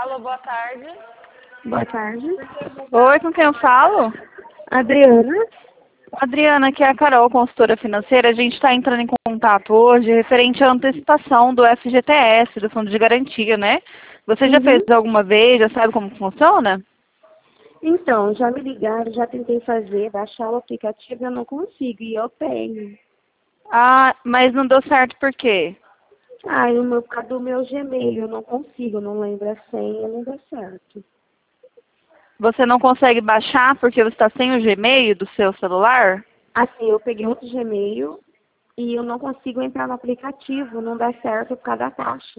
Alô, boa tarde. Boa tarde. Oi, com quem eu falo? Adriana? Adriana, aqui é a Carol, consultora financeira. A gente está entrando em contato hoje referente à antecipação do FGTS, do Fundo de Garantia, né? Você já fez alguma vez, já sabe como funciona? Então, já me ligaram, já tentei fazer, baixar o aplicativo, eu não consigo, e eu tenho. Ah, mas não deu certo por quê? Por causa do meu Gmail, eu não consigo, não lembro a senha, não dá certo. Você não consegue baixar porque você está sem o Gmail do seu celular? Assim, eu peguei outro Gmail e eu não consigo entrar no aplicativo, não dá certo por causa da taxa.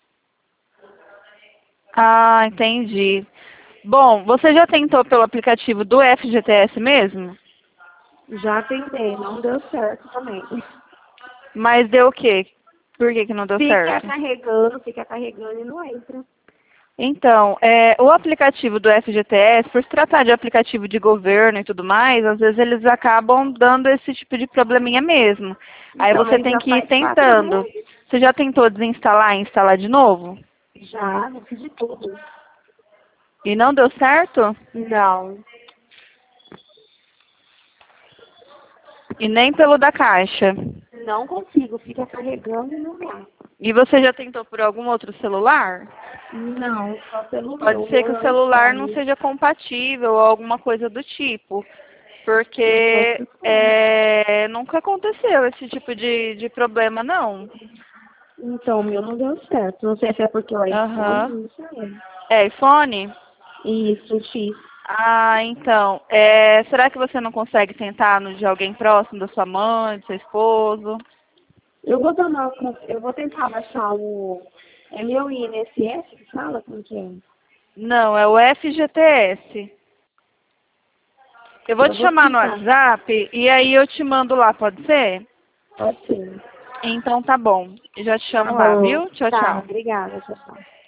Ah, entendi. Bom, você já tentou pelo aplicativo do FGTS mesmo? Já tentei, não deu certo também. Mas deu o quê? Por que que não deu certo? Fica carregando e não entra. Então, o aplicativo do FGTS, por se tratar de aplicativo de governo e tudo mais, às vezes eles acabam dando esse tipo de probleminha mesmo. Aí Então, você mas tem já que ir faz 4 tentando. meses. Você já tentou desinstalar e instalar de novo? Já, não fiz de tudo. E não deu certo? Não. E nem pelo da Caixa. Não consigo, fica carregando e não dá. E você já tentou por algum outro celular? Não, só pelo meu. Pode O ser meu que o é um celular não iPhone. seja compatível ou alguma coisa do tipo. Porque Pode ser. nunca aconteceu esse tipo de problema, não. Então, o meu não deu certo. Não sei se é porque o iPhone, Aham. não sei. É iPhone? Isso, X. Ah, então. Será que você não consegue tentar no de alguém próximo da sua mãe, do seu esposo? Eu vou tentar baixar o... É meu INSS que fala com quem? Não, é o FGTS. Eu vou Eu te vou chamar no tentar. WhatsApp e aí eu te mando lá, pode ser? Pode ser. Então tá bom. Eu já te Tá chamo lá, bom. viu? Tchau, Tá, tchau. obrigada, tchau, tchau.